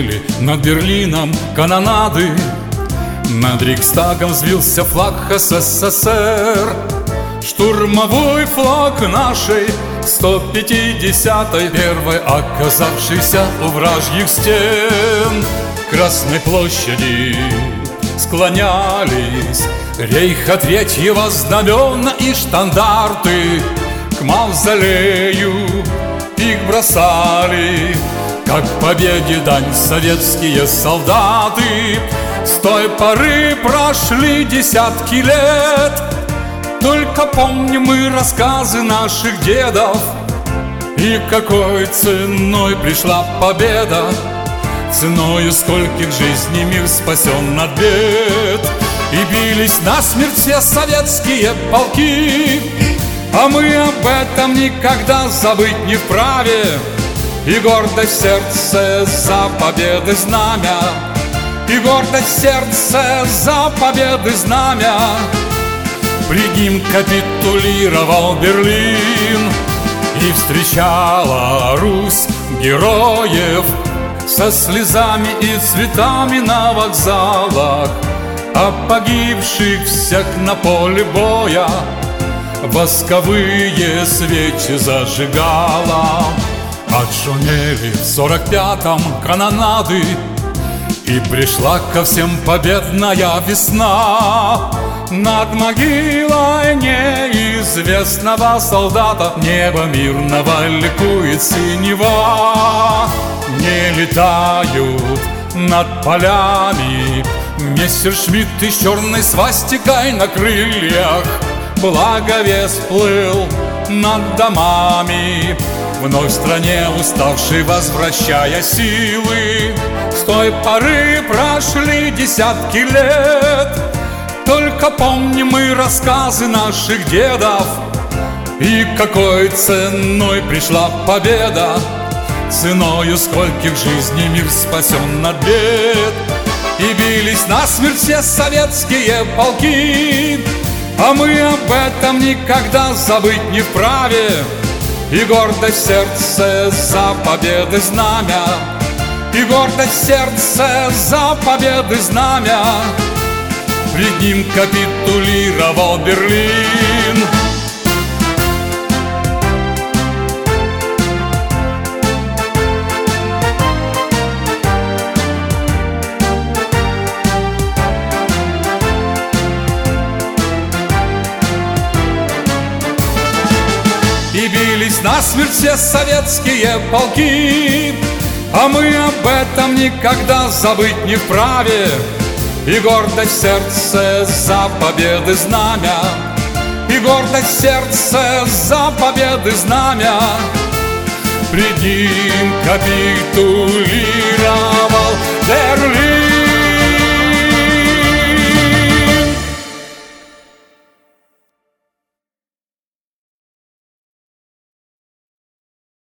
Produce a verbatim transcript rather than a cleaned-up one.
шумели над Берлином канонады, над Рейхстагом взвился флаг СССР. Штурмовой флаг нашей сто пятидесятой, первой оказавшейся у вражьих стен. Красной площади склонялись Рейха Третьего знамена и штандарты. К мавзолею их бросали, как победе дань, советские солдаты. С той поры прошли десятки лет, только помним мы рассказы наших дедов. И какой ценой пришла победа, ценою скольких жизней мир спасен от бед. И бились насмерть все советские полки, а мы об этом никогда забыть не вправе. И гордость сердце за победы знамя, и гордость сердце за победы знамя. Пред ним капитулировал Берлин, и встречала Русь героев со слезами и цветами на вокзалах. А погибших всех на поле боя восковые свечи зажигала. Отшумели в сорок пятом канонады, и пришла ко всем победная весна. Над могилой неизвестного солдата небо мирного ликует синева. Не летают над полями мессершмитты с черной свастикой на крыльях. Благовест плыл над домами, вновь в стране уставшей возвращая силы. С той поры прошли десятки лет, только помним мы рассказы наших дедов. И какой ценой пришла победа, ценою скольких жизней мир спасен от бед. И бились насмерть все советские полки, а мы об этом никогда забыть не вправе. И гордость сердце за победы знамя, и гордость сердце за победы знамя. Пред ним капитулировал Берлин. И бились насмерть все советские полки, а мы об этом никогда забыть не вправе. И гордость сердце за победы знамя, и гордость сердце за победы знамя. Пред ним капитулировал